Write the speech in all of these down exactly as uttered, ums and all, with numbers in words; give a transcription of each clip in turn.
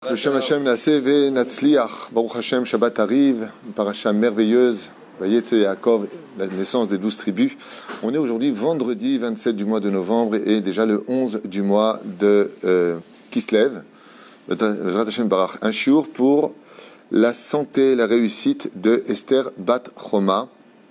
Le Shem Hashem Naseh ve Natzliach, Baruch Hashem, Shabbat arrive, une paracha merveilleuse, Vayetze Yaakov, la naissance des douze tribus. On est aujourd'hui vendredi vingt-sept du mois de novembre et déjà le onze du mois de euh, Kislev. Un shiur pour la santé, la réussite de Esther Bat Choma,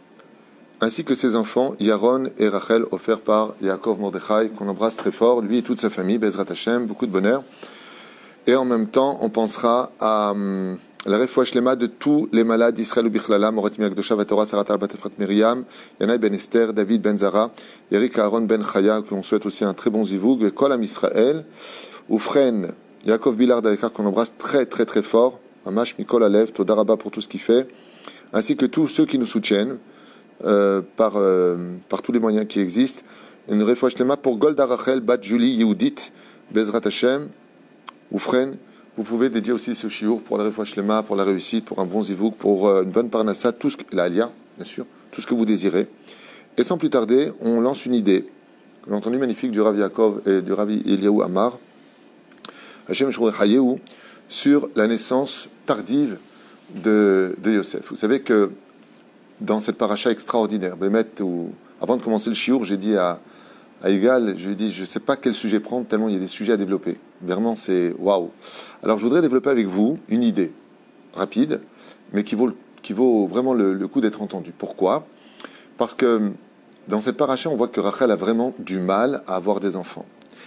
ainsi que ses enfants, Yaron et Rachel, offerts par Yaakov Mordechai, qu'on embrasse très fort, lui et toute sa famille, Bezrat Hashem, beaucoup de bonheur. Et en même temps, on pensera à um, la refoua shlema de tous les malades d'Israël ou Bichlala, Morat Miagdosha, Vatora, Saratal, Batefrat Miriam, Yanaï ben Esther, David ben Zara, Yerik Aaron ben Chaya, qu'on souhaite aussi un très bon zivoug, Kol Am Israël, Oufren, Yaakov Bilard Dalekar, qu'on embrasse très très très fort, Amash Mikol Alev, Todaraba pour tout ce qu'il fait, ainsi que tous ceux qui nous soutiennent euh, par, euh, par tous les moyens qui existent. Une refoua shlema pour Golda Rachel, Bat Julie Yehudit, Bezrat Hashem, Oufren, vous pouvez dédier aussi ce shiur pour la refoua shlema, pour la réussite, pour un bon zivouk, pour euh, une bonne parnassa, tout ce que, la alia, bien sûr, tout ce que vous désirez. Et sans plus tarder, on lance une idée, que l'on a entendu magnifique du Rav Yaakov et du Rav Eliyahu Amar, Hashem Shurei Hayeu, sur la naissance tardive de, de Yosef. Vous savez que dans cette paracha extraordinaire, où, avant de commencer le shiur, j'ai dit à À Égal, je lui ai dit, je ne sais pas quel sujet prendre, tellement il y a des sujets à développer. Vraiment, c'est waouh. Alors, je voudrais développer avec vous une idée rapide, mais qui vaut, qui vaut vraiment le, le coup d'être entendue. Pourquoi ? Parce que dans cette paracha, on voit que Rachel a vraiment du mal à avoir des enfants.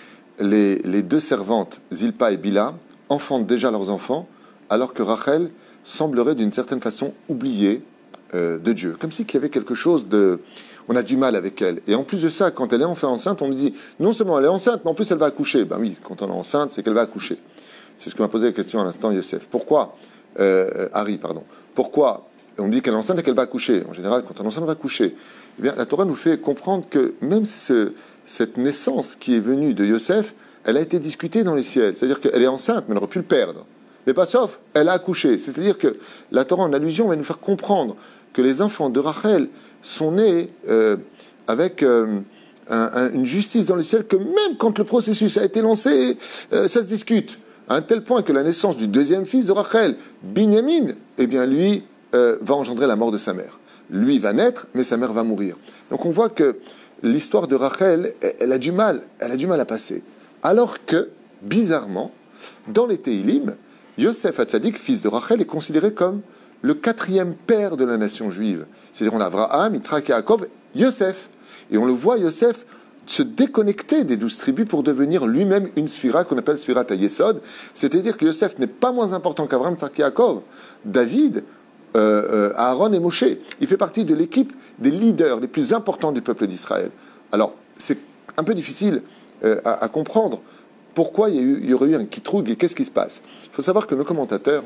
Les, les deux servantes, Zilpa et Bila, enfantent déjà leurs enfants, alors que Rachel semblerait d'une certaine façon oubliée euh, de Dieu. Comme si qu'il y avait quelque chose de... On a du mal avec elle. Et en plus de ça, quand elle est enfin enceinte, on lui dit, non seulement elle est enceinte, mais en plus elle va accoucher. Ben oui, quand on est enceinte, c'est qu'elle va accoucher. C'est ce que m'a posé la question à l'instant Yosef. Pourquoi euh, Harry, pardon. Pourquoi on dit qu'elle est enceinte et qu'elle va accoucher? En général, quand on est enceinte, on va accoucher. Eh bien, la Torah nous fait comprendre que même ce, cette naissance qui est venue de Yosef, elle a été discutée dans les ciels. C'est-à-dire qu'elle est enceinte, mais elle aurait pu le perdre. Mais pas sauf, elle a accouché. C'est-à-dire que la Torah, en allusion, va nous faire comprendre que les enfants de Rachel sont nés euh, avec euh, un, un, une justice dans le ciel, que même quand le processus a été lancé, euh, ça se discute. À un tel point que la naissance du deuxième fils de Rachel, Binyamin, eh bien lui, euh, va engendrer la mort de sa mère. Lui va naître, mais sa mère va mourir. Donc on voit que l'histoire de Rachel, elle, elle a du mal, elle a du mal à passer. Alors que, bizarrement, dans les Teilim, Yosef Hatzadik, fils de Rachel, est considéré comme le quatrième père de la nation juive. C'est-à-dire on a Abraham, Yitzhak, Yaakov, Yosef. Et on le voit, Yosef, se déconnecter des douze tribus pour devenir lui-même une sphira qu'on appelle Sphirat HaYesod. C'est-à-dire que Yosef n'est pas moins important qu'Abraham, Yitzhak, Yaakov, David, euh, euh, Aaron et Moshe. Il fait partie de l'équipe des leaders les plus importants du peuple d'Israël. Alors, c'est un peu difficile euh, à, à comprendre pourquoi il y, a eu, il y aurait eu un kitroug et qu'est-ce qui se passe. Il faut savoir que nos commentateurs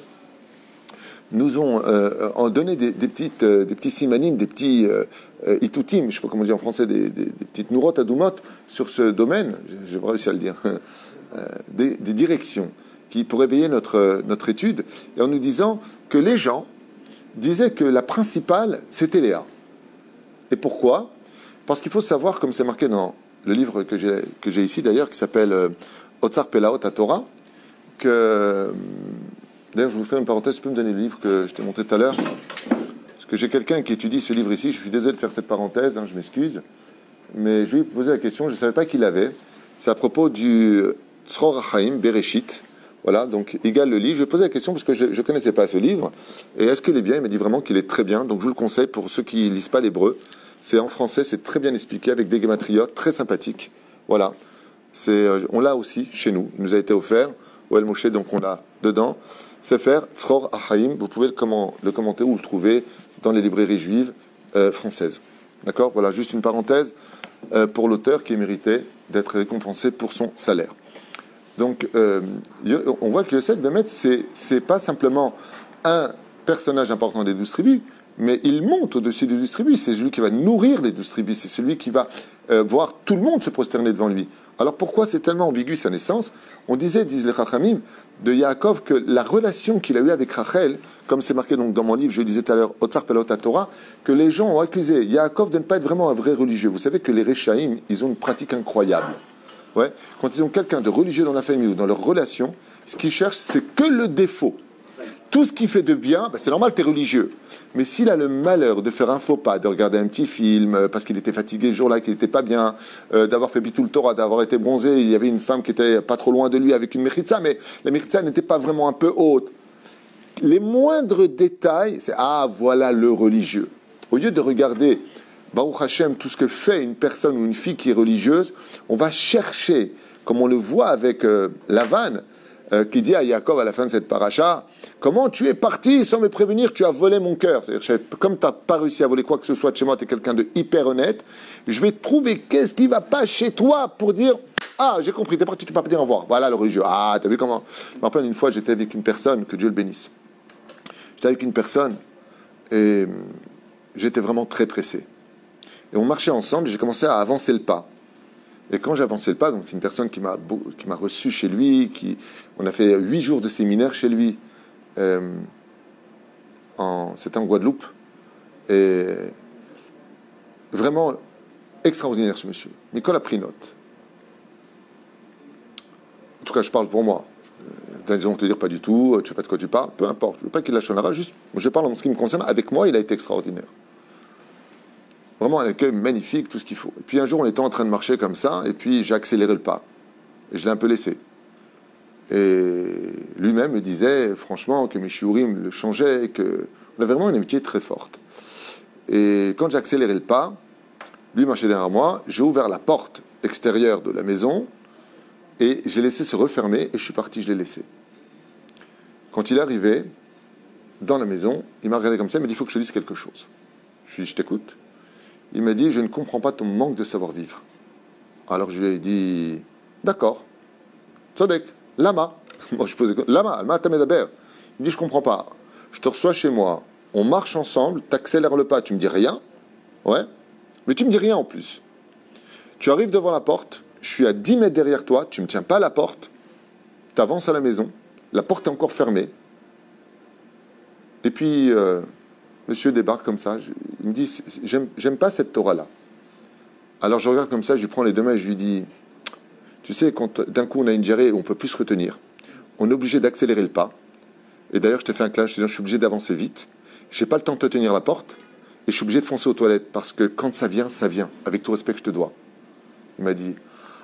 nous ont euh, donné des, des, petites, euh, des petits simanim, des petits euh, euh, itutim, je ne sais pas comment dire en français, des, des, des petites nourot adoumot sur ce domaine, j'ai pas réussi à le dire, euh, des, des directions qui pourraient éveiller notre, notre étude, et en nous disant que les gens disaient que la principale, c'était Léa. Et pourquoi ? Parce qu'il faut savoir, comme c'est marqué dans le livre que j'ai, que j'ai ici d'ailleurs, qui s'appelle euh, Otsar Pelaot HaTorah, que... D'ailleurs, je vais vous faire une parenthèse, tu peux me donner le livre que je t'ai montré tout à l'heure? Parce que j'ai quelqu'un qui étudie ce livre ici, je suis désolé de faire cette parenthèse, hein, je m'excuse, mais je lui ai posé la question, je ne savais pas qu'il l'avait. C'est à propos du Tzror HaChaim, Bereshit, voilà, donc Égal le lit. Je lui ai posé la question parce que je ne connaissais pas ce livre, et est-ce qu'il est bien? Il m'a dit vraiment qu'il est très bien, donc je vous le conseille pour ceux qui ne lisent pas l'hébreu. C'est en français, c'est très bien expliqué, avec des gématriotes, très sympathiques, voilà. C'est, on l'a aussi chez nous, il nous a été offert, au El Moshe, donc on l'a dedans. Sefer Tzror HaChaim, vous pouvez le, comment, le commenter ou le trouver dans les librairies juives euh, françaises. D'accord ? Voilà, juste une parenthèse euh, pour l'auteur qui est mérité d'être récompensé pour son salaire. Donc, euh, on voit que Yosef Bémet, c'est, c'est pas simplement un personnage important des douze tribus, mais il monte au-dessus des douze tribus. C'est celui qui va nourrir les douze tribus. C'est celui qui va euh, voir tout le monde se prosterner devant lui. Alors pourquoi c'est tellement ambigu sa naissance? On disait, disent les Chachamim, de Yaakov, que la relation qu'il a eue avec Rachel, comme c'est marqué donc dans mon livre, je le disais tout à l'heure, Otsar Pelot HaTorah, que les gens ont accusé Yaakov de ne pas être vraiment un vrai religieux. Vous savez que les Rechaïm, ils ont une pratique incroyable. Ouais. Quand ils ont quelqu'un de religieux dans la famille ou dans leur relation, Ce qu'il cherche, c'est que le défaut. Tout ce qui fait de bien, ben c'est normal, tu es religieux. Mais s'il a le malheur de faire un faux pas, de regarder un petit film, euh, parce qu'il était fatigué ce jour-là, qu'il n'était pas bien, euh, d'avoir fait Bitul Torah, d'avoir été bronzé, il y avait une femme qui était pas trop loin de lui avec une mechitza, mais la mechitza n'était pas vraiment un peu haute. Les moindres détails, c'est « Ah, voilà le religieux ». Au lieu de regarder, Baruch Hashem, tout ce que fait une personne ou une fille qui est religieuse, on va chercher, comme on le voit avec euh, Lavan, Euh, qui dit à Yaakov à la fin de cette paracha, comment tu es parti sans me prévenir, tu as volé mon cœur. C'est-à-dire, comme tu n'as pas réussi à voler quoi que ce soit de chez moi, tu es quelqu'un de hyper honnête, je vais trouver qu'est-ce qui ne va pas chez toi pour dire, ah, j'ai compris, tu es parti, tu ne peux pas dire au revoir. Voilà le religieux. Ah, tu as vu comment. Je me rappelle une fois, j'étais avec une personne, que Dieu le bénisse. J'étais avec une personne et j'étais vraiment très pressé. Et on marchait ensemble et j'ai commencé à avancer le pas. Et quand j'avançais le pas, donc c'est une personne qui m'a qui m'a reçu chez lui, qui on a fait huit jours de séminaire chez lui. Euh, en, c'était en Guadeloupe et vraiment extraordinaire ce monsieur. Nicole a pris note. En tout cas, je parle pour moi. Ils vont te dire pas du tout, tu sais pas de quoi tu parles, peu importe. Je veux pas qu'il lâche un arrêt, juste je parle en ce qui me concerne. Avec moi, il a été extraordinaire. Vraiment un accueil magnifique, tout ce qu'il faut. Et puis un jour, on était en train de marcher comme ça, et puis j'ai accéléré le pas. Et je l'ai un peu laissé. Et lui-même me disait, franchement, que mes shiurim le changeaient, qu'on a vraiment une amitié très forte. Et quand j'ai accéléré le pas, lui marchait derrière moi, j'ai ouvert la porte extérieure de la maison, et j'ai laissé se refermer, et je suis parti, je l'ai laissé. Quand il est arrivé dans la maison, il m'a regardé comme ça, il m'a dit, il faut que je te dise quelque chose. Je lui ai dit, je t'écoute. Il m'a dit, je ne comprends pas ton manque de savoir-vivre. Alors je lui ai dit, d'accord, Tzodek, lama. Moi je posais, lama, alma tamedaber. Il me dit, je ne comprends pas. Je te reçois chez moi, on marche ensemble, tu accélères le pas, tu me dis rien, ouais, mais tu me dis rien en plus. Tu arrives devant la porte, je suis à dix mètres derrière toi, tu ne me tiens pas à la porte, tu avances à la maison, la porte est encore fermée, et puis... Euh, Monsieur débarque comme ça, je, il me dit, j'aime, j'aime pas cette Torah-là. Alors je regarde comme ça, je lui prends les deux mains et je lui dis, tu sais, quand d'un coup on a une diarrhée et on ne peut plus se retenir, on est obligé d'accélérer le pas. Et d'ailleurs, je te fais un clin, je te dis, je suis obligé d'avancer vite, je n'ai pas le temps de te tenir la porte, et je suis obligé de foncer aux toilettes, parce que quand ça vient, ça vient, avec tout respect que je te dois. Il m'a dit,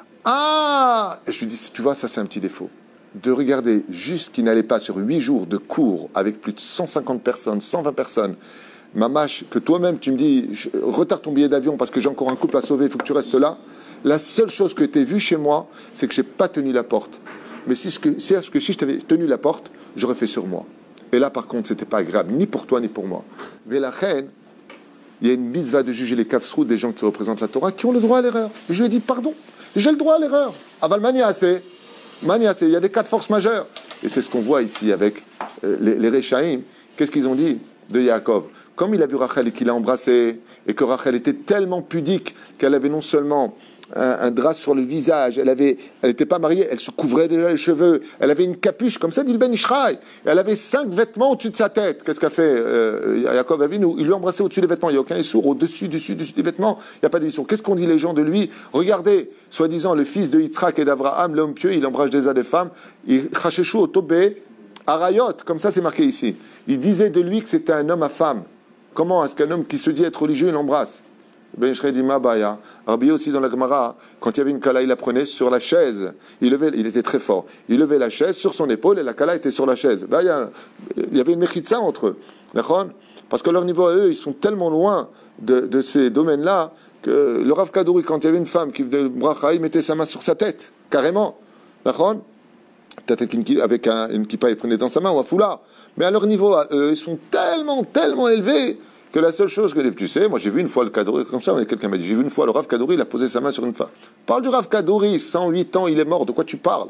ah. Et je lui dis, tu vois, ça c'est un petit défaut. De regarder juste qu'il n'allait pas sur huit jours de cours avec plus de cent cinquante personnes, cent vingt personnes, mamache, que toi-même tu me dis, retarde ton billet d'avion parce que j'ai encore un couple à sauver, il faut que tu restes là. La seule chose que tu as vue chez moi, c'est que je n'ai pas tenu la porte. Mais si, ce que, si, ce que, si je t'avais tenu la porte, j'aurais fait sur moi. Et là, par contre, ce n'était pas agréable, ni pour toi, ni pour moi. Mais la reine, il y a une mitzvah de juger les kafsrou des gens qui représentent la Torah, qui ont le droit à l'erreur. Et je lui ai dit, pardon, j'ai le droit à l'erreur. Avalmania, c'est... Mania, il y a des cas de force majeure. Et c'est ce qu'on voit ici avec euh, les, les Réchaïm. Qu'est-ce qu'ils ont dit de Yaakov? Comme il a vu Rachel et qu'il l'a embrassé, et que Rachel était tellement pudique qu'elle avait non seulement un, un drap sur le visage, elle avait, elle n'était pas mariée, elle se couvrait déjà les cheveux, elle avait une capuche, comme ça dit le Ben Ishraï, elle avait cinq vêtements au-dessus de sa tête. Qu'est-ce qu'a fait euh, Yaakov Avinu? Il lui a embrassé au-dessus des vêtements, il n'y a aucun issour, au-dessus, dessus, dessus des vêtements, il n'y a pas d'issour. Qu'est-ce qu'on dit les gens de lui? Regardez, soi-disant le fils de Yitzhak et d'Abraham, l'homme pieux, il embrasse déjà des femmes, il chachechou au tobé, arayot, comme ça c'est marqué ici. Il disait de lui que c'était un homme à femme. Comment est-ce qu'un homme qui se dit être religieux, il l'embrasse? Ben Ishraï dit Mabaya. Rabbi aussi dans la Gemara, quand il y avait une kala, il la prenait sur la chaise. Il levait, il était très fort. Il levait la chaise sur son épaule et la kala était sur la chaise. Là, il y, a, il y avait une mechitza entre eux. D'accord? Parce que leur niveau à eux, ils sont tellement loin de, de ces domaines-là que le Rav Kadouri, quand il y avait une femme qui faisait le bracha, il mettait sa main sur sa tête, carrément. D'accord? Peut-être avec une, avec un, une kippa, il prenait dans sa main ou un foulard. Mais à leur niveau à eux, ils sont tellement, tellement élevés que la seule chose que tu sais, moi j'ai vu une fois le Kadouri, comme ça, quelqu'un m'a dit, j'ai vu une fois le Rav Kadouri, il a posé sa main sur une femme. Parle du Rav Kadouri, cent huit ans, il est mort, de quoi tu parles?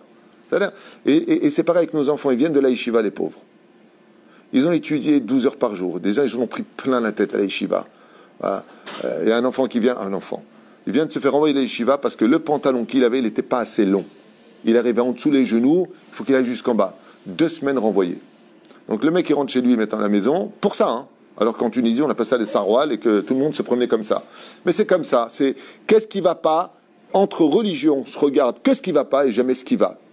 Et, et, et c'est pareil avec nos enfants, ils viennent de la yeshiva, les pauvres. Ils ont étudié douze heures par jour. Déjà, ils ont pris plein la tête à la yeshiva. Voilà. Euh, il y a un enfant qui vient, un enfant, il vient de se faire envoyer de la yeshiva parce que le pantalon qu'il avait, il n'était pas assez long. Il arrivait en dessous les genoux, il faut qu'il aille jusqu'en bas. Deux semaines renvoyées. Donc le mec, il rentre chez lui, mettant à la maison, pour ça, hein. Alors qu'en Tunisie, on appelle ça les sarouals et que tout le monde se promenait comme ça. Mais c'est comme ça. C'est qu'est-ce qui ne va pas? Entre religions, on se regarde qu'est-ce qui ne va pas et jamais ce qui va.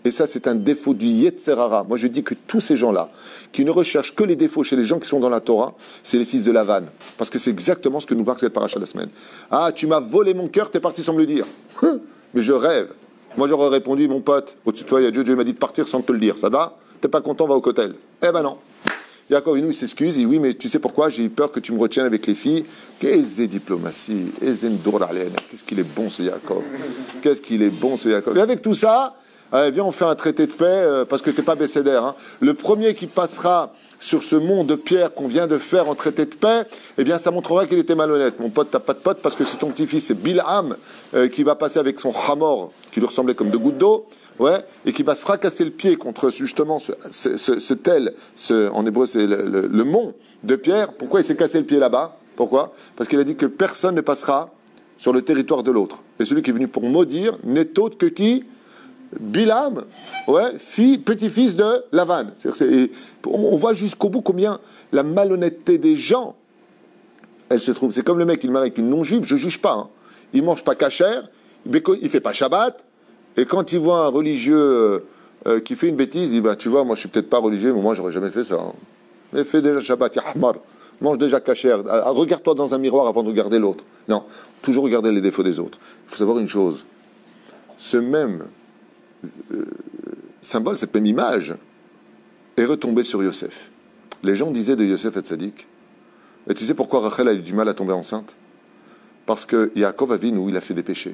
Et ça, c'est un défaut du Yetzer Hara. Moi, je dis que tous ces gens-là, qui ne recherchent que les défauts chez les gens qui sont dans la Torah, c'est les fils de Lavan. Parce que c'est exactement ce que nous parle cette paracha de la semaine. Ah, tu m'as volé mon cœur, t'es parti sans me le dire. Mais je rêve. Moi, j'aurais répondu, mon pote, au-dessus de toi, il y a Dieu, Dieu m'a dit de partir sans te le dire. Ça va? T'es pas content, va au cotel. Eh ben non. Yaakov, il s'excuse, il dit, oui, mais tu sais pourquoi? J'ai eu peur que tu me retiennes avec les filles. Qu'est-ce diplomatie? Qu'est-ce qu'il est bon, ce Yaakov? Qu'est-ce qu'il est bon, ce Yaakov? Et avec tout ça, allez, viens, on fait un traité de paix, euh, parce que t'es pas bécédaire. Hein. Le premier qui passera sur ce mont de pierre qu'on vient de faire en traité de paix, eh bien, ça montrera qu'il était malhonnête. Mon pote, t'as pas de pote, parce que c'est ton petit-fils, c'est Bilham, euh, qui va passer avec son hamor, qui lui ressemblait comme deux gouttes d'eau, ouais, et qui va se fracasser le pied contre, justement, ce, ce, ce, ce tel, ce, en hébreu, c'est le, le, le mont de pierre. Pourquoi il s'est cassé le pied là-bas? Pourquoi? Parce qu'il a dit que personne ne passera sur le territoire de l'autre. Et celui qui est venu pour maudire n'est autre que qui? Bilham, ouais, fille, petit-fils de Lavan. C'est, on voit jusqu'au bout combien la malhonnêteté des gens, elle se trouve. C'est comme le mec, il marie avec une non-juive, je ne juge pas. Hein. Il ne mange pas cachère, il ne fait pas Shabbat, et quand il voit un religieux euh, euh, qui fait une bêtise, il dit, bah, tu vois, moi je ne suis peut-être pas religieux, mais moi j'aurais jamais fait ça. Hein. Mais fais déjà Shabbat, ya Ahmar, mange déjà cachère, regarde-toi dans un miroir avant de regarder l'autre. Non, toujours regarder les défauts des autres. Il faut savoir une chose, ce même Euh, symbole, cette même image est retombée sur Yosef. Les gens disaient de Yosef et Tzadik, et tu sais pourquoi Rachel a eu du mal à tomber enceinte? Parce que Yaakov Avinu, il a fait des péchés.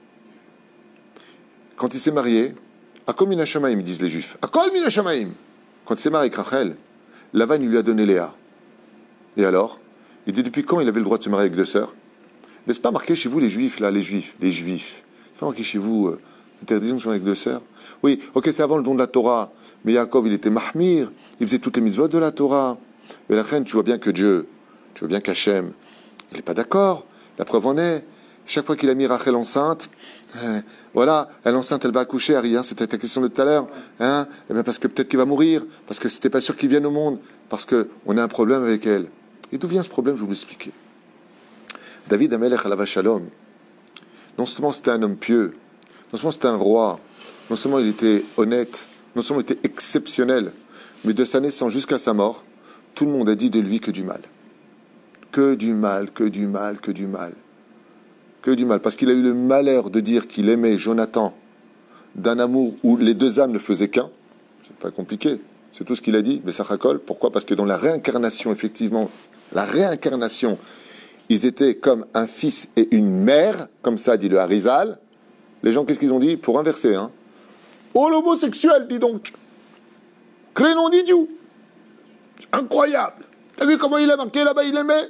Quand il s'est marié, Akol min hashamaim, disent les Juifs. Akol min hashamaim. Quand il s'est marié avec Rachel, Lavan il lui a donné Léa. Et alors, il dit depuis quand il avait le droit de se marier avec deux sœurs? N'est-ce pas marqué chez vous les Juifs là, les Juifs, les Juifs? C'est pas marqué chez vous euh, interdiction de se marier avec deux sœurs? Oui, ok, c'est avant le don de la Torah. Mais Yaakov, il était mahmir, il faisait toutes les mitzvot de la Torah. Mais la reine, tu vois bien que Dieu, tu vois bien qu'Hachem, il n'est pas d'accord. La preuve en est, chaque fois qu'il a mis Rachel enceinte, euh, voilà, elle enceinte, elle va accoucher, Harry, hein, c'était ta question de tout à l'heure, hein, eh bien parce que peut-être qu'il va mourir, parce que c'était pas sûr qu'il vienne au monde, parce qu'on a un problème avec elle. Et d'où vient ce problème? Je vais vous l'expliquer. David Amelech Alav Shalom, non seulement c'était un homme pieux, non seulement c'était un roi, non seulement il était honnête, non seulement il était exceptionnel, mais de sa naissance jusqu'à sa mort, tout le monde a dit de lui que du mal. Que du mal, que du mal, que du mal. Que du mal. Parce qu'il a eu le malheur de dire qu'il aimait Jonathan d'un amour où les deux âmes ne faisaient qu'un. C'est pas compliqué. C'est tout ce qu'il a dit. Mais ça racole. Pourquoi? Parce que dans la réincarnation, effectivement, la réincarnation, ils étaient comme un fils et une mère, comme ça dit le Harizal. Les gens, qu'est-ce qu'ils ont dit? Pour inverser, hein. Oh, l'homosexuel, dis donc. Crénon d'idiot. Incroyable. T'as vu comment il a marqué là-bas, il aimait?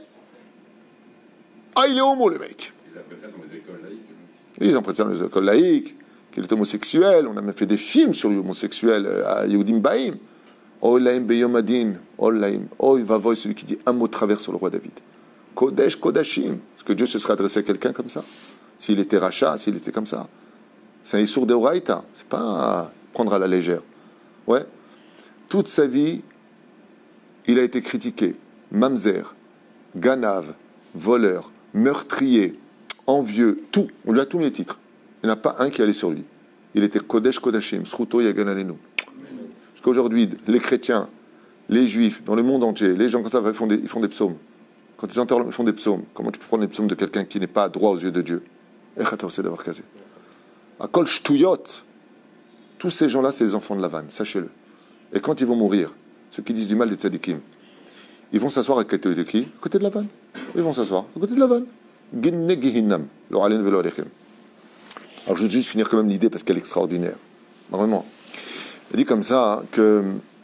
Ah, il est homo, le mec. Il apprennent ça dans les écoles laïques. Ils apprennent ça dans les écoles laïques, qu'il est homosexuel. On a même fait des films sur l'homosexuel à Yehudim Baïm. Oh, laïm beyomadin. Oh, laïm. Oh, il va voir celui qui dit un mot de travers sur le roi David. Kodesh, Kodashim. Est-ce que Dieu se serait adressé à quelqu'un comme ça? S'il était rachat, s'il était comme ça. C'est un Issour de Horaïta. C'est pas à prendre à la légère. Ouais. Toute sa vie, il a été critiqué. Mamzer, Ganav, voleur, meurtrier, envieux, tout. On lui a tous les titres. Il n'y en a pas un qui allait sur lui. Il était Kodesh Kodashim, Sruto Yagan Alenu. Parce qu'aujourd'hui, les chrétiens, les juifs, dans le monde entier, les gens comme ça, ils font des, ils font des psaumes. Quand ils enterrent, ils font des psaumes. Comment tu peux prendre des psaumes de quelqu'un qui n'est pas droit aux yeux de Dieu? d'avoir casé. À Kol Shtuyot, tous ces gens-là, c'est les enfants de Lavan, sachez-le. Et quand ils vont mourir, ceux qui disent du mal des tzadikim, ils vont s'asseoir à côté de qui? À côté de Lavan. Ils vont s'asseoir à côté de Lavan. Ginne Gihinnam, l'oralen velo alechem. Alors je vais juste finir quand même l'idée parce qu'elle est extraordinaire. Vraiment. Il dit comme ça hein, que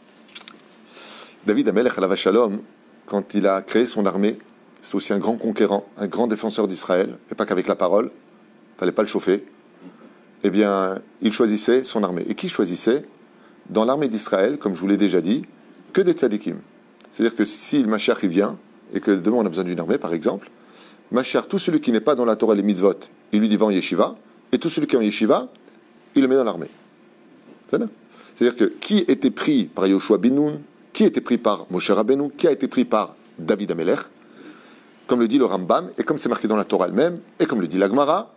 David Amelech Alav Shalom, quand il a créé son armée, c'est aussi un grand conquérant, un grand défenseur d'Israël, et pas qu'avec la parole, il ne fallait pas le chauffer. Eh bien, il choisissait son armée. Et qui choisissait? Dans l'armée d'Israël, comme je vous l'ai déjà dit, que des tzadikim. C'est-à-dire que si le Mashiach il vient, et que demain on a besoin d'une armée, par exemple, Mashiach, tout celui qui n'est pas dans la Torah et les mitzvot, il lui dit va en yeshiva, et tout celui qui est en yeshiva, il le met dans l'armée. C'est-à-dire que qui était pris par Yoshua bin Nun, qui était pris par Moshe Rabbeinu, qui a été pris par David Amelech, comme le dit le Rambam, et comme c'est marqué dans la Torah elle-même, et comme le dit l'Agmara,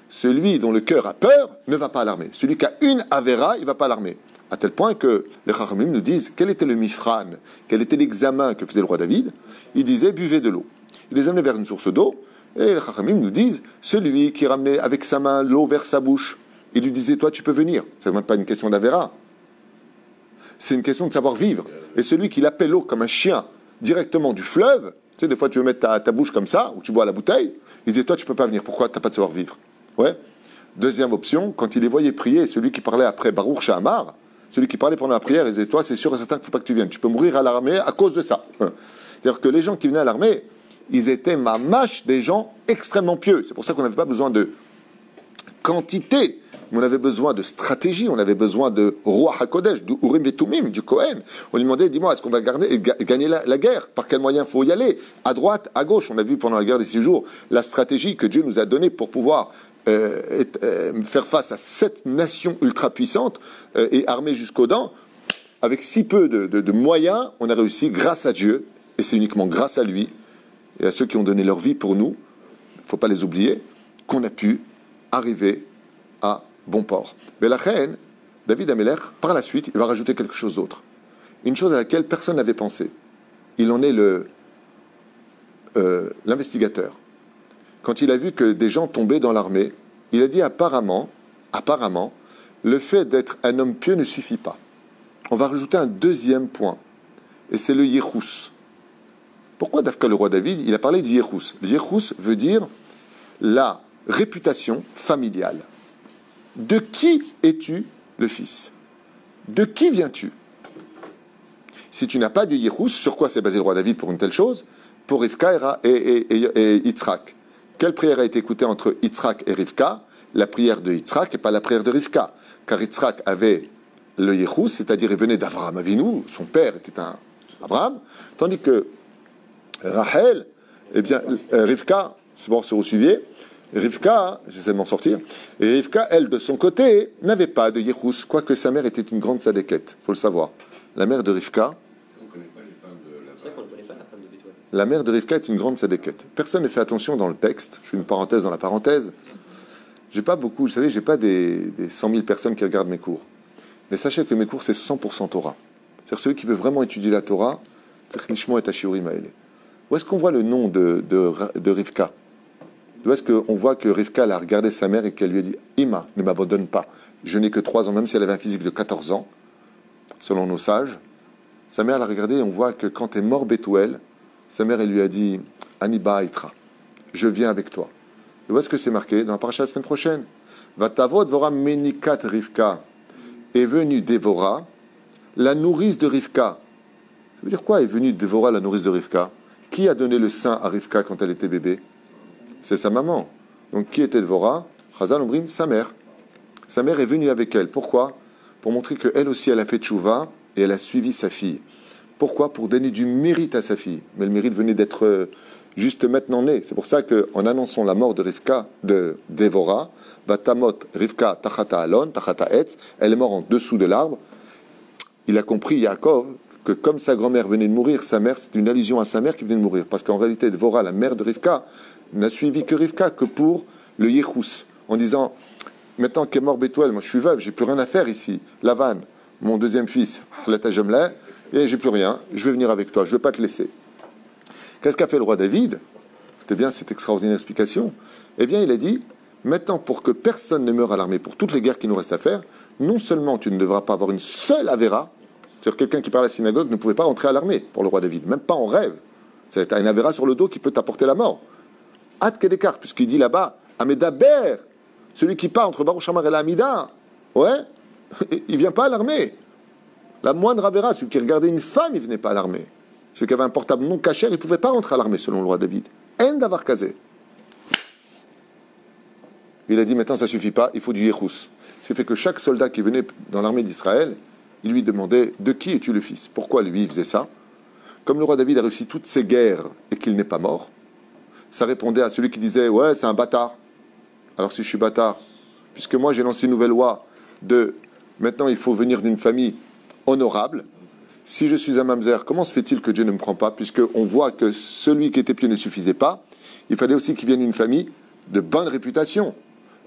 celui dont le cœur a peur ne va pas à l'armée. Celui qui a une avéra, il ne va pas à l'armée. À tel point que les Chachamim nous disent quel était le mifran, quel était l'examen que faisait le roi David. Il disait buvez de l'eau. Il les amenait vers une source d'eau, et les Chachamim nous disent celui qui ramenait avec sa main l'eau vers sa bouche, il lui disait toi tu peux venir. Ce n'est même pas une question d'avéra. C'est une question de savoir vivre. Et celui qui l'appelle l'eau comme un chien directement du fleuve, tu sais, des fois tu veux mettre ta, ta bouche comme ça, ou tu bois la bouteille, il disait toi tu peux pas venir. Pourquoi? Tu n'as pas de savoir vivre. Ouais. Deuxième option, quand il les voyait prier, celui qui parlait après Baruch Shahamar, celui qui parlait pendant la prière, il disait toi c'est sûr et certain qu'il ne faut pas que tu viennes. Tu peux mourir à l'armée à cause de ça. C'est-à-dire que les gens qui venaient à l'armée, ils étaient mamash des gens extrêmement pieux. C'est pour ça qu'on n'avait pas besoin de quantité, mais on avait besoin de stratégie, on avait besoin de roi HaKodesh, du Urim et Tumim, du Kohen. On lui demandait, dis-moi, est-ce qu'on va garder, gagner la, la guerre? Par quel moyen il faut y aller? À droite, à gauche. On a vu pendant la guerre des six jours la stratégie que Dieu nous a donnée pour pouvoir euh, être, euh, faire face à cette nation ultra puissante euh, et armée jusqu'aux dents. Avec si peu de, de, de moyens, on a réussi grâce à Dieu, et c'est uniquement grâce à lui et à ceux qui ont donné leur vie pour nous, il ne faut pas les oublier, qu'on a pu arriver à bon port. Mais la reine, David Améler, par la suite, il va rajouter quelque chose d'autre. Une chose à laquelle personne n'avait pensé. Il en est le, euh, l'investigateur. Quand il a vu que des gens tombaient dans l'armée, il a dit apparemment, apparemment, le fait d'être un homme pieux ne suffit pas. On va rajouter un deuxième point, et c'est le Yéhous. Pourquoi Dafka, le roi David, il a parlé du Yéhous? Le Yéhous veut dire la réputation familiale. De qui es-tu le fils? De qui viens-tu? Si tu n'as pas de Yéhous, sur quoi s'est basé le roi David pour une telle chose? Pour Rivka et, et, et, et Yitzhak. Quelle prière a été écoutée entre Yitzhak et Rivka? La prière de Yitzhak et pas la prière de Rivka. Car Yitzhak avait le Yéhous, c'est-à-dire il venait d'Avraham Avinu, son père était un Abraham, tandis que Rachel, eh bien, euh, Rivka, c'est bon, c'est au suivier, Rivka, j'essaie de m'en sortir, et Rivka, elle, de son côté, n'avait pas de Yéhous, quoique sa mère était une grande sadéquette, il faut le savoir. La mère de Rivka, on ne connaît pas les femmes de la... C'est vrai qu'on ne connaît pas la femme de Bethuel. La mère de Rivka est une grande sadéquette. Personne ne fait attention dans le texte, je fais une parenthèse dans la parenthèse, j'ai pas beaucoup, vous savez, j'ai pas des, des cent mille personnes qui regardent mes cours, mais sachez que mes cours, c'est cent pour cent Torah. C'est-à-dire celui qui veut vraiment étudier la Torah, c'est Nishmo et Tashiuri Maëlé. Où est-ce qu'on voit le nom de, de, de Rivka? Où est-ce qu'on voit que Rivka elle a regardé sa mère et qu'elle lui a dit « Ima, ne m'abandonne pas. Je n'ai que trois ans, même si elle avait un physique de quatorze ans, selon nos sages. » Sa mère l'a regardé et on voit que quand est mort Bethuel, sa mère elle lui a dit « Aniba Aitra, je viens avec toi. » Et où est-ce que c'est marqué? Dans la paracha la semaine prochaine. « Vatavo Dvora Menikat Rivka. » Est venue Dévora, la nourrice de Rivka. Ça veut dire quoi est venue Dévora, la nourrice de Rivka? Qui a donné le sein à Rivka quand elle était bébé? C'est sa maman. Donc qui était Dévora? Chazal Ombrim, sa mère. Sa mère est venue avec elle. Pourquoi? Pour montrer qu'elle aussi, elle a fait tchouva et elle a suivi sa fille. Pourquoi? Pour donner du mérite à sa fille. Mais le mérite venait d'être juste maintenant né. C'est pour ça qu'en annonçant la mort de Rivka, de Dévora, Vatamot Rivka Tachata Alon, Tachata Etz, elle est morte en dessous de l'arbre. Il a compris, Yaakov, que comme sa grand-mère venait de mourir, sa mère, c'est une allusion à sa mère qui venait de mourir. Parce qu'en réalité, Dévora, la mère de Rivka, n'a suivi que Rivka que pour le Yéhous. En disant, maintenant qu'est mort Bethuel, moi je suis veuve, j'ai plus rien à faire ici. Lavan, mon deuxième fils, Latajamla, et j'ai plus rien, je vais venir avec toi, je ne veux pas te laisser. Qu'est-ce qu'a fait le roi David? C'était bien cette extraordinaire explication. Eh bien, il a dit, maintenant, pour que personne ne meure à l'armée, pour toutes les guerres qui nous restent à faire, non seulement tu ne devras pas avoir une seule avéra, c'est-à-dire quelqu'un qui parle à la synagogue ne pouvait pas rentrer à l'armée pour le roi David, même pas en rêve. C'est une avéra sur le dos qui peut t'apporter la mort. Ad Kedekar, puisqu'il dit là-bas, Amedaber, celui qui part entre Baruch Shamar et la Amida, ouais, il vient pas à l'armée. La moindre avéra, celui qui regardait une femme, il venait pas à l'armée. Celui qui avait un portable non cachère, il pouvait pas rentrer à l'armée selon le roi David. En d'avoir casé. Il a dit maintenant ça suffit pas, il faut du Yéhous. Ce qui fait que chaque soldat qui venait dans l'armée d'Israël, il lui demandait de qui es-tu le fils? Pourquoi lui il faisait ça? Comme le roi David a réussi toutes ses guerres et qu'il n'est pas mort, ça répondait à celui qui disait ouais c'est un bâtard. Alors si je suis bâtard, puisque moi j'ai lancé une nouvelle loi de maintenant il faut venir d'une famille honorable. Si je suis un mamzer, comment se fait-il que Dieu ne me prend pas? Puisqu'on voit que celui qui était pieux ne suffisait pas, il fallait aussi qu'il vienne d'une famille de bonne réputation.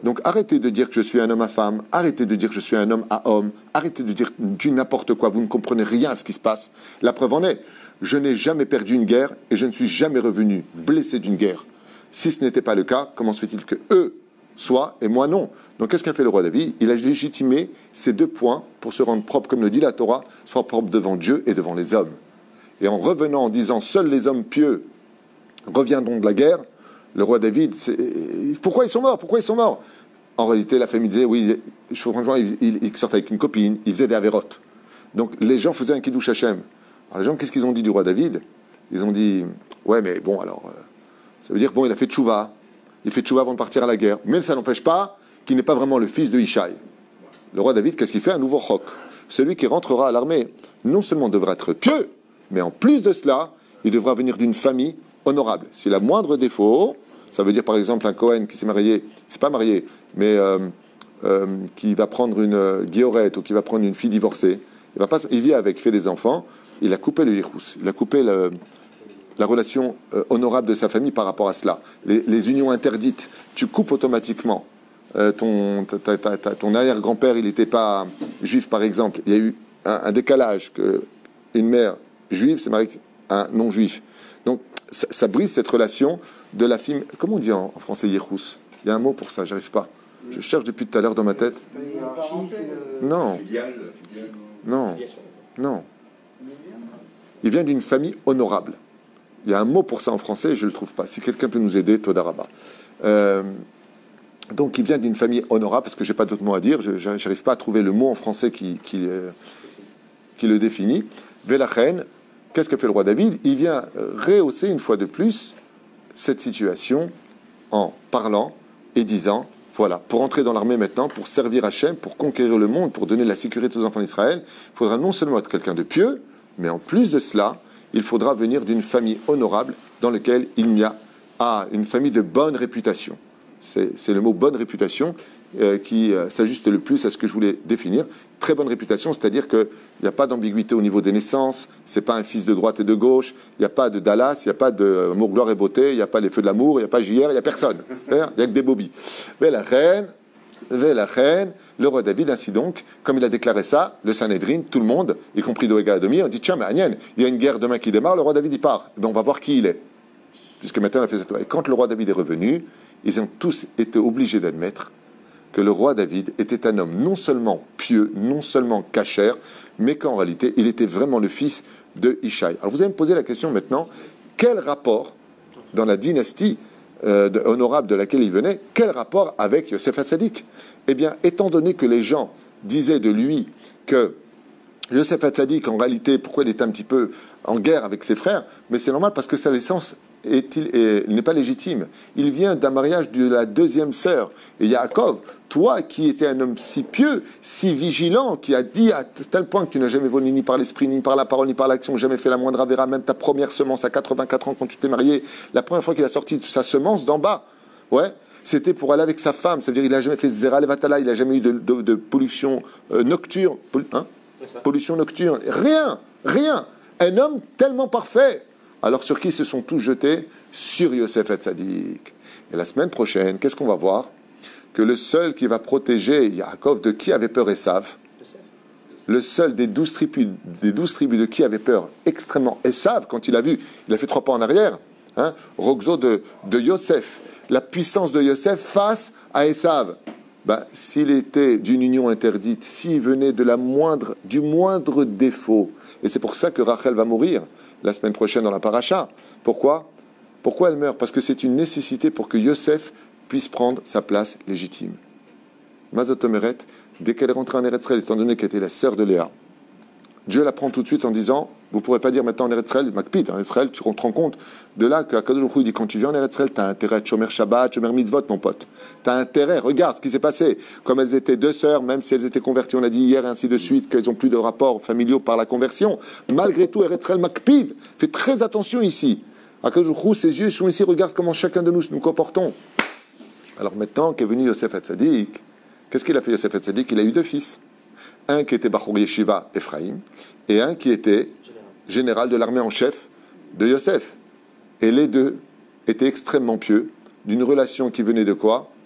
Donc arrêtez de dire que je suis un homme à femme, arrêtez de dire que je suis un homme à homme, arrêtez de dire du n'importe quoi, vous ne comprenez rien à ce qui se passe. La preuve en est, je n'ai jamais perdu une guerre et je ne suis jamais revenu blessé d'une guerre. Si ce n'était pas le cas, comment se fait-il que eux soient et moi non? Donc qu'est-ce qu'a fait le roi David? Il a légitimé ces deux points pour se rendre propre, comme le dit la Torah, soit propre devant Dieu et devant les hommes. Et en revenant en disant, seuls les hommes pieux reviendront de la guerre, le roi David, c'est... pourquoi ils sont morts? Pourquoi ils sont morts? En réalité, la famille disait, oui, franchement, il, il, il sortait avec une copine, il faisait des avérotes. Donc les gens faisaient un kiddush Hashem. Alors les gens, qu'est-ce qu'ils ont dit du roi David? Ils ont dit, ouais, mais bon, alors, euh, ça veut dire, bon, il a fait tchouva, il fait tchouva avant de partir à la guerre, mais ça n'empêche pas qu'il n'est pas vraiment le fils de Ishaï. Le roi David, qu'est-ce qu'il fait? Un nouveau chok. Celui qui rentrera à l'armée, non seulement devra être pieux, mais en plus de cela, il devra venir d'une famille honorable. S'il a moindre défaut, ça veut dire par exemple un Cohen qui s'est marié, c'est pas marié, mais euh, euh, qui va prendre une euh, guillorette ou qui va prendre une fille divorcée, il, va pas, il vit avec, il fait des enfants, il a coupé le yichus, il a coupé le, la relation euh, honorable de sa famille par rapport à cela. Les, les unions interdites, tu coupes automatiquement. Euh, ton, ta, ta, ta, ton arrière-grand-père, il n'était pas juif par exemple, il y a eu un, un décalage que une mère juive s'est mariée avec un non-juif. Donc ça, ça brise cette relation de la fille. Comment on dit en, en français yichus? Il y a un mot pour ça, j'arrive pas. Je cherche depuis tout à l'heure dans ma tête. Non. Non. Non. Il vient d'une famille honorable. Il y a un mot pour ça en français et je ne le trouve pas. Si quelqu'un peut nous aider, Todaraba. Euh, donc il vient d'une famille honorable, parce que je n'ai pas d'autre mot à dire. Je n'arrive pas à trouver le mot en français qui, qui, euh, qui le définit. Velachen, qu'est-ce que fait le roi David? Il vient rehausser une fois de plus cette situation en parlant et disant, voilà, pour entrer dans l'armée maintenant, pour servir Hachem, pour conquérir le monde, pour donner la sécurité aux enfants d'Israël, il faudra non seulement être quelqu'un de pieux, mais en plus de cela, il faudra venir d'une famille honorable dans laquelle il n'y a ah, une famille de bonne réputation. C'est, c'est le mot bonne réputation euh, qui euh, s'ajuste le plus à ce que je voulais définir. Très bonne réputation, c'est-à-dire qu'il n'y a pas d'ambiguïté au niveau des naissances, c'est pas un fils de droite et de gauche, il n'y a pas de Dallas, il n'y a pas de amour, gloire et beauté, il n'y a pas les feux de l'amour, il n'y a pas J R, il n'y a personne. Il n'y a que des bobbies. Mais la reine, la reine, le roi David, ainsi donc, comme il a déclaré ça, le Sanhédrin, tout le monde, y compris Doega et Adomi, on dit tiens, mais Agnès, il y a une guerre demain qui démarre, le roi David il part. Et bien, on va voir qui il est. Puisque maintenant on a fait cette loi. Et quand le roi David est revenu, ils ont tous été obligés d'admettre que le roi David était un homme non seulement pieux, non seulement cachère, mais qu'en réalité, il était vraiment le fils de Ishaï. Alors vous allez me poser la question maintenant, quel rapport, dans la dynastie euh, de, honorable de laquelle il venait, quel rapport avec Yosef Hatzadik? Eh bien, étant donné que les gens disaient de lui que Yosef Hatzadik, en réalité, pourquoi il était un petit peu en guerre avec ses frères? Mais c'est normal parce que sa naissance est-il, est, n'est pas légitime. Il vient d'un mariage de la deuxième sœur. Et Yaakov, toi qui étais un homme si pieux, si vigilant, qui a dit à tel point que tu n'as jamais volé ni par l'esprit, ni par la parole, ni par l'action, jamais fait la moindre avéra, même ta première semence à quatre-vingt-quatre ans quand tu t'es marié, la première fois qu'il a sorti sa semence d'en bas, ouais, c'était pour aller avec sa femme. Ça veut dire qu'il n'a jamais fait zera levatala, il n'a jamais eu de, de, de pollution euh, nocturne. Pol, hein pollution nocturne. Rien, rien. Un homme tellement parfait. Alors sur qui se sont tous jetés? Sur Yosef Hatzadik. Et la semaine prochaine, qu'est-ce qu'on va voir? Que le seul qui va protéger Yaakov, de qui avait peur Esav? Le seul des douze tribus, des douze tribus de qui avait peur extrêmement Esav, quand il a vu, il a fait trois pas en arrière, hein, Rogzo de, de Yosef, la puissance de Yosef face à Esav. Ben, s'il était d'une union interdite, s'il venait de la moindre, du moindre défaut, et c'est pour ça que Rachel va mourir la semaine prochaine dans la paracha. Pourquoi? Pourquoi elle meurt? Parce que c'est une nécessité pour que Yosef puisse prendre sa place légitime. Mazotomeret, dès qu'elle est rentrée en Eretz Israël, étant donné qu'elle était la sœur de Léa, Dieu la prend tout de suite en disant, vous ne pourrez pas dire maintenant en Eretz Israël, Makpid, en Eretz Israël, tu te rends compte de là qu'Akadosh Baruch Hu dit, quand tu viens en Eretz Israël, tu as intérêt à Shomer Shabbat, Shomer Mitzvot, mon pote. Tu as intérêt, regarde ce qui s'est passé. Comme elles étaient deux sœurs, même si elles étaient converties, on a dit hier, et ainsi de suite, qu'elles n'ont plus de rapports familiaux par la conversion. Malgré tout, Eretz Israël Makpid. Fais très attention ici. Akadosh Baruch Hu, ses yeux sont ici, regarde comment chacun de nous nous comportons. Alors maintenant qu'est venu Yosef Hatzadik, qu'est-ce qu'il a fait Yosef Hatzadik? Il a eu deux fils. Un qui était Bachur Yeshiva, Ephraïm, et un qui était général de l'armée en chef de Yosef. Et les deux étaient extrêmement pieux, d'une relation qui venait de quoi?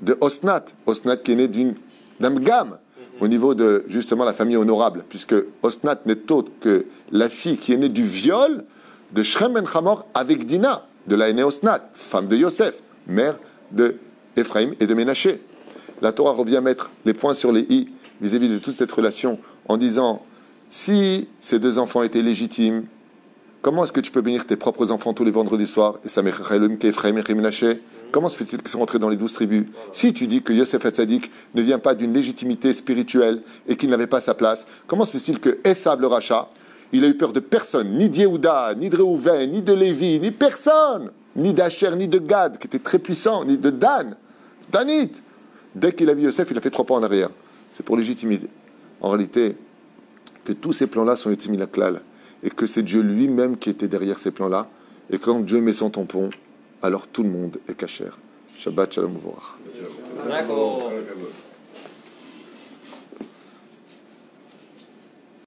de Osnat. Osnat qui est né d'une, d'un gamme au niveau de, justement, la famille honorable, puisque Osnat n'est autre que la fille qui est née du viol de Shrem ben Hamor avec Dina, de la aînée Osnat, femme de Yosef, mère de Ephraim et de Ménaché. La Torah revient mettre les points sur les i vis-à-vis de toute cette relation en disant, si ces deux enfants étaient légitimes, comment est-ce que tu peux bénir tes propres enfants tous les vendredis soirs et ça Ephraim et Ménaché? Comment se fait-il qu'ils sont rentrés dans les douze tribus? Si tu dis que Yosef Hatzadik ne vient pas d'une légitimité spirituelle et qu'il n'avait pas sa place, comment se fait-il que Esav le rachat, il a eu peur de personne, ni d'Yehuda, ni de Réhouven, ni de Lévi, ni personne, ni d'Asher, ni de Gad, qui était très puissant, ni de Dan, Danit. Dès qu'il a vu Yosef, il a fait trois pas en arrière. C'est pour légitimer, en réalité, que tous ces plans-là sont utiles à Klal, et que c'est Dieu lui-même qui était derrière ces plans-là, et quand Dieu met son tampon, alors tout le monde est cachère. Shabbat Shalom Uvorach.